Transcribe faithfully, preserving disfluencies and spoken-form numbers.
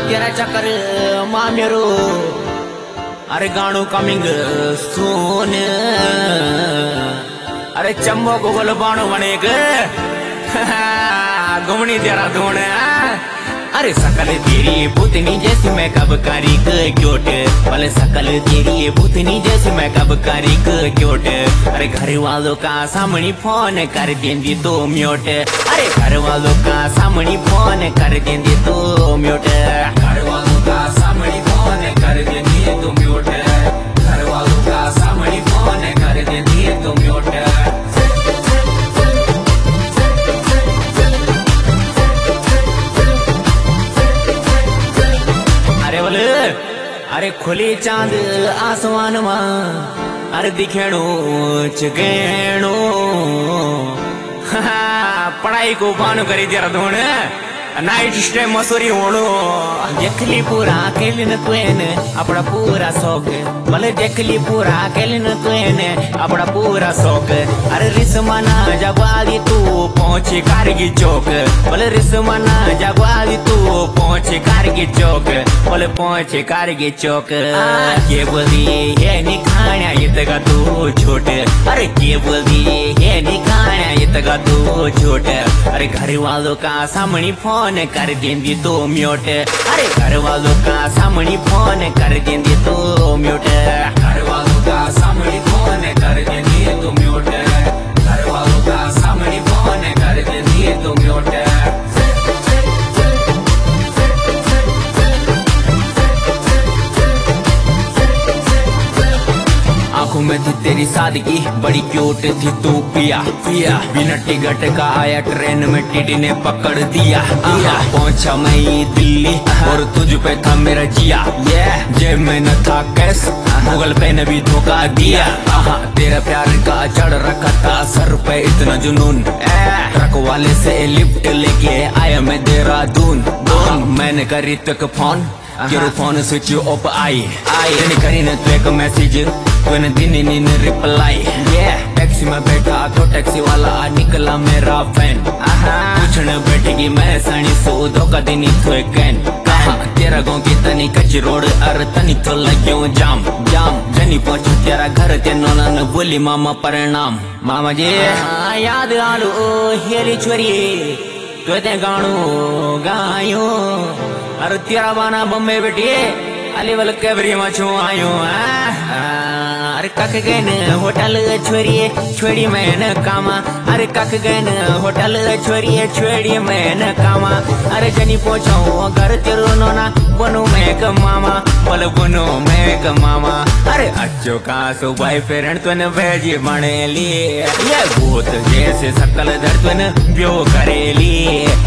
तेरा चक्कर मामेरो अरे गाणो कमिंग सून अरे चम्बो को बोल बाणो बने घुमनी तेरा धूण अरे सकल तेरी भूतनी जैसी मैं कब करी क्योट बोले सकल तेरी भूतनी जैसी मैं कब करी क्योट अरे घर वालों का सामने फोन कर देंगी तो म्यूट अरे घर वालों का सामने फोन कर देंगी तो म्यूट घर वालों का सामने फोन कर देंगी तो म्यूट घर वालों का सामने फोन कर देंगी तो म्यूट अरे बोले अरे खुली चांद आसमान में अरे दिखेणो चगेणो पढ़ाई को बानो करी तेरा धोण नाइट स्टे मसूरी होणो देखली पूरा अकेले न तुएन अपना पूरा शौक भले देखली पूरा अकेले न तुएन अपना पूरा शौक अरे रिसमाना जगवादी तू पहुंचे कारगी चौक भले रिसमाना जगवादी तू पहुंचे कारगी चौक भले पहुंचे कारगी चौक के बोली ये निखाण्या इतगा तू छोट अरे के बोली ये निखाण्या इतगा तू छोट अरे घर वालों का सामने फोन कर देंगी तो म्यूट अरे घर वालों का सामने फोन कर देंगी तो म्यूट घर वालों का सामने फोन कर देंगी तो म्यूट घर वालों का सामने फोन कर देंगी तो म्यूट आंखों में थी तेरी सादगी बड़ी क्यूट थी तू पिया पिया बिना टिकट का आया ट्रेन में टीटी ने पकड़ दिया दिया पहुंचा मैं दिल्ली और तुझ पे था मेरा जिया ये जेब में न था कैश गूगल पे ने भी धोखा दिया तेरा प्यार का चढ़ रखा था सर पे इतना जुनून ट्रक वाले से लिफ्ट लेके आया मैं देहरादून मैंने करी तक फोन तेरे फोन स्विच ऑफ आई आई करी न तो एक मैसेज तूने दिन नीन रिप्लाई टैक्सी में बैठा तो टैक्सी वाला निकला मेरा फैन पूछने बैठेगी मैं सनी सो धोखा देनी तो एक कैन कहा तेरा गाँव की तनी कच्ची रोड अर तनी तो लग्यो जाम जाम जनी पहुंचू तेरा घर ते नोना ने बोली मामा प्रणाम मामा जी याद आलो हेरी छोरी तो ते गाणो गायो अरे तेरा बाना बम्बे बैठिए अली वाल कैबरी में छू आयो अरे कख गए न होटल छोड़िए छोड़ी मैं न कामा अरे कख गए न होटल छोड़िए छोड़ी मैं न कामा अरे जनी पहुंचाऊ घर तेरो नोना बनो मैं क मामा बोल बनो मैं क मामा अरे अच्छो का सो भाई पेरेंट तो न भेजी बने लिए ये भूत जैसे सकल धर तो न ब्यो करेली